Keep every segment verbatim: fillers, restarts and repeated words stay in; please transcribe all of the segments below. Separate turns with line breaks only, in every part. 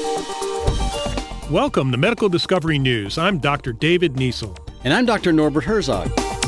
Welcome to Medical Discovery News. I'm Doctor David Niesel.
And I'm Doctor Norbert Herzog.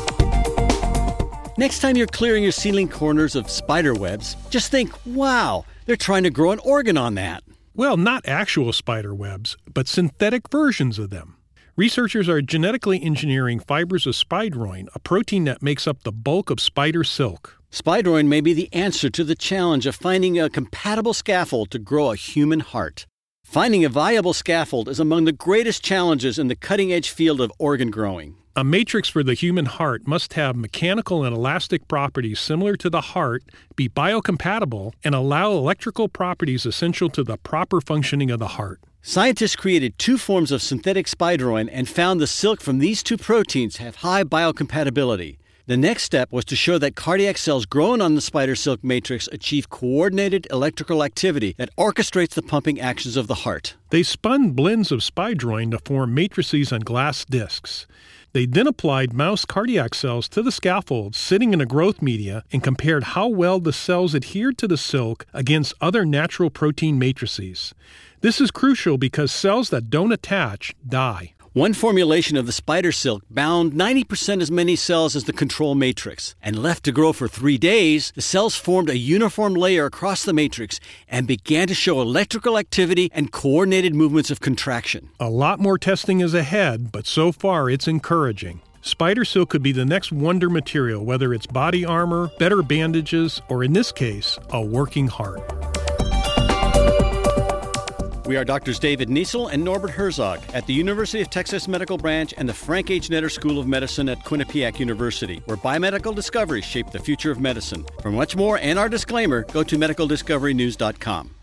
Next time you're clearing your ceiling corners of spider webs, just think, wow, they're trying to grow an organ on that.
Well, not actual spider webs, but synthetic versions of them. Researchers are genetically engineering fibers of spideroin, a protein that makes up the bulk of spider silk.
Spideroin may be the answer to the challenge of finding a compatible scaffold to grow a human heart. Finding a viable scaffold is among the greatest challenges in the cutting-edge field of organ growing.
A matrix for the human heart must have mechanical and elastic properties similar to the heart, be biocompatible, and allow electrical properties essential to the proper functioning of the heart.
Scientists created two forms of synthetic spideroin and found the silk from these two proteins have high biocompatibility. The next step was to show that cardiac cells grown on the spider silk matrix achieve coordinated electrical activity that orchestrates the pumping actions of the heart.
They spun blends of spideroin to form matrices on glass discs. They then applied mouse cardiac cells to the scaffolds sitting in a growth media and compared how well the cells adhered to the silk against other natural protein matrices. This is crucial because cells that don't attach die.
One formulation of the spider silk bound ninety percent as many cells as the control matrix, and left to grow for three days, the cells formed a uniform layer across the matrix and began to show electrical activity and coordinated movements of contraction.
A lot more testing is ahead, but so far it's encouraging. Spider silk could be the next wonder material, whether it's body armor, better bandages, or in this case, a working heart.
We are Doctors David Niesel and Norbert Herzog at the University of Texas Medical Branch and the Frank H. Netter School of Medicine at Quinnipiac University, where biomedical discoveries shape the future of medicine. For much more and our disclaimer, go to medical discovery news dot com.